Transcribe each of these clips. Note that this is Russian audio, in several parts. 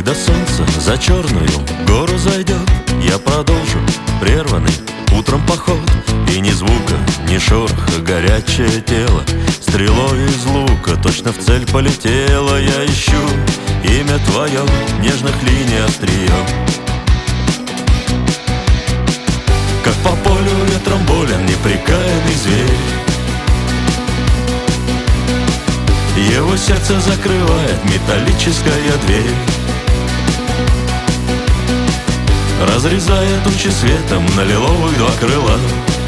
Когда солнце за черную гору зайдет, я продолжу прерванный утром поход. И ни звука, ни шороха, горячее тело стрелой из лука точно в цель полетело. Я ищу имя твое, нежных линий острием. Как по полю ветром болен неприкаянный зверь, его сердце закрывает металлическая дверь, разрезая тучи светом на лиловых два крыла.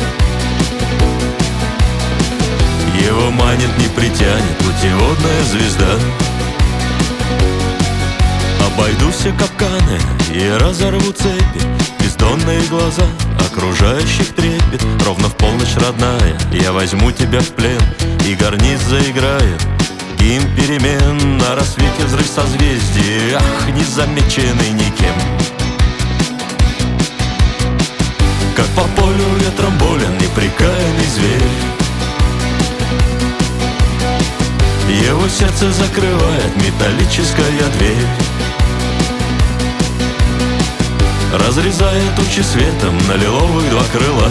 Его манит, не притянет путеводная звезда. Обойду все капканы и разорву цепи, бездонные глаза окружающих трепет. Ровно в полночь, родная, я возьму тебя в плен, и гарниз заиграет гимн перемен. На рассвете взрыв созвездий, ах, незамеченный никем. Как по полю ветром болен неприкаянный зверь, его сердце закрывает металлическая дверь, разрезая тучи светом на лиловых два крыла.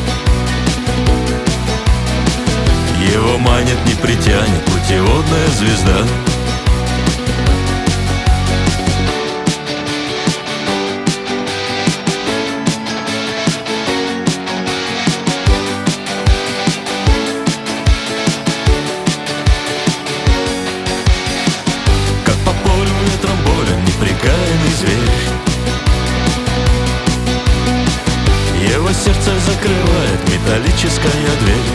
Его манит, не притянет путеводная звезда. Как по полю ветром болен неприкаянный зверь, его сердце закрывает металлическая дверь,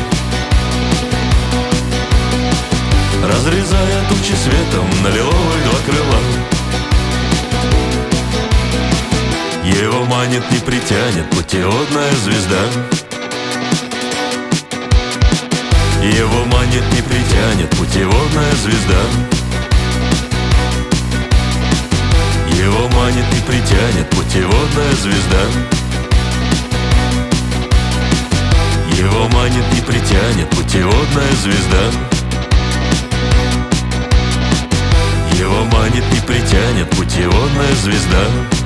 разрезая тучи светом на лиловые два крыла. Его манит, не притянет путеводная звезда. Его манит, не притянет путеводная звезда. Его манит, не притянет путеводная звезда. Его манит, не притянет путеводная звезда. Его манит, не притянет путеводная звезда.